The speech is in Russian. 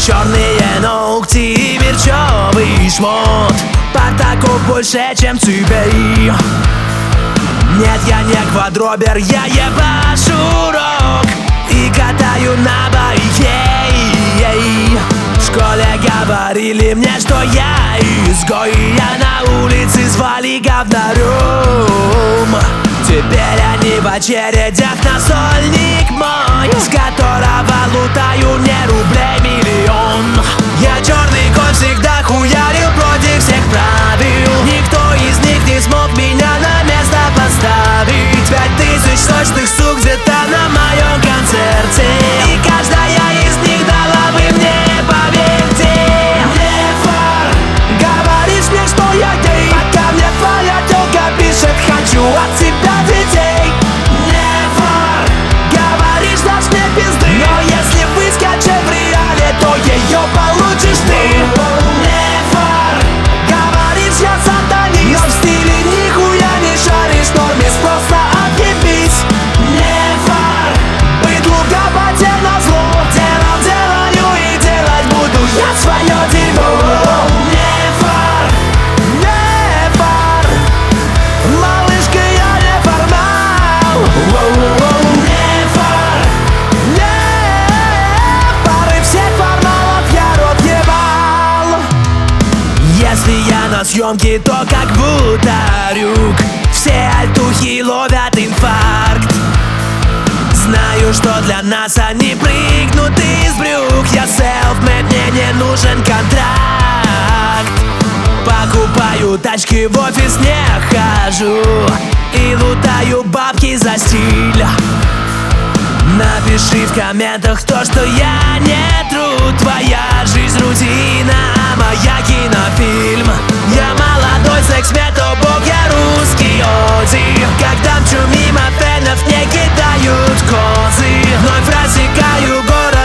черные ногти и мерчевый шмот. Портаков больше, чем цепей. Нет, я не квадробер, я ебашу рок и катаю на байке. В школе говорили мне, что я изгой, я на улице звали говнарем. Теперь они в очередях на сольник мой, с которого лутаю мне рублей миллион. Я черный конь всегда хуярил против всех правил. Никто из них не смог меня на место поставить. 5000 точных сук где-то на моем концерте, и каждая из них дала бы мне, поверьте. Нефар, говоришь мне, что я гей, пока мне твоя тёлка пишет: хочу от тебя детей. Нефар, говоришь, дашь мне пизды, но если выскочишь в реале, то её получишь ты. Нефар, говоришь, я сатанист, но в стиле нихуя не шаришь, норме просто отъебись. Нефар, быдлу габате назло, делаю и делать буду я своё дерьмо. Нефар, нефар, малышка, я не формал. Нефар, нефар, и всех формалов я рот ебал. Если я на съемке, то как будто рюк. Все альтухи ловят инфаркт. Знаю, что для нас они прыгнут из брюк. Я селфмейд, мне не нужен контракт. Покупаю тачки, в офис не хожу и лутаю бабки за стиль. Напиши в комментах то, что я не тру. Твоя жизнь рутина, а моя кинофильм. Я молодой секс-метабок, я русский Оди. Когда мчу мимо фенов, не кидают козы. Вновь рассекаю город